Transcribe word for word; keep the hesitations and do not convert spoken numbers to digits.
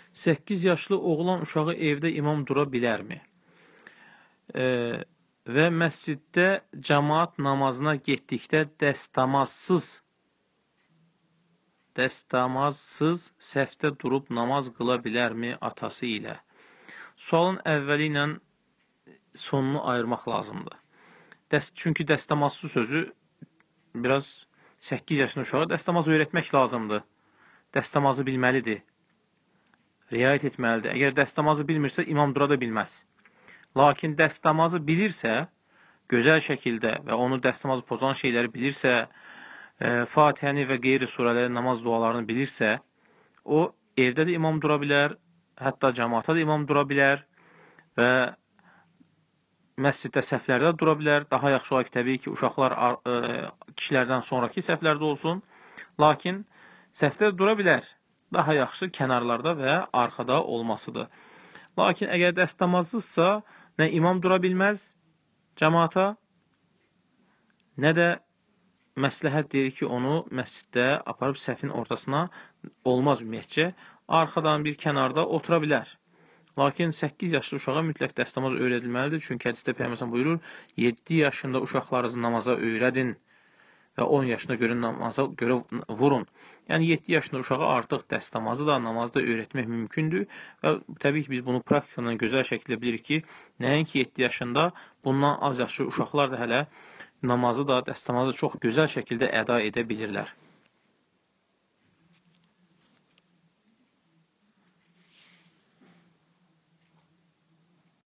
səkkiz yaşlı oğlan uşağı evdə imam dura bilərmi? E, və məsciddə cəmaat namazına getdikdə dəstəmazsız dəstəmazsız səhvdə durub namaz qıla bilərmi atası ilə? Sualın əvvəli ilə sonunu ayırmaq lazımdır. Dəst, çünki dəstəmazsız sözü biraz səkkiz yaşlı uşağa dəstəmaz öyrətmək lazımdır. Dəstəmazı bilməlidir. Riayət etməlidir. Əgər dəstəmazı bilmirsə, imam dura da bilməz. Lakin dəstəmazı bilirsə, gözəl şəkildə və onu dəstəmazı pozan şeyləri bilirsə, e, Fatihəni və qeyri surələri, namaz dualarını bilirsə, o evdə də imam dura bilər, hətta cəmaata da imam dura bilər və məsciddə səhvlərdə dura bilər. Daha yaxşı olar ki, təbii ki, uşaqlar e, kişilərdən sonraki səhvlərdə olsun. Lakin səhvdə dura bilər. Daha yaxşı kənarlarda və arxada olmasıdır. Lakin əgər dəstəmazsızsa, nə imam dura bilməz cəmaata, nə də məsləhət deyir ki, onu məsciddə aparıb səhvin ortasına olmaz ümumiyyətcə. Arxadan bir kənarda otura bilər. Lakin səkkiz yaşlı uşağa mütləq dəstəmaz öyrədilməlidir. Çünki hədisdə Peyğəmbər buyurur, yeddi yaşında uşaqlarınızı namaza öyrədin və on yaşına görə namaza görə vurun. Yəni yeddi yaşında uşağa artıq dəstəmazı da, namazı da öyrətmək mümkündür və təbii ki, biz bunu praktikadan gözəl şəkildə bilirik ki, nəinki yeddi yaşında, bundan az yaşlı uşaqlar da hələ namazı da, dəstəmazı da çox gözəl şəkildə əda edə bilirlər.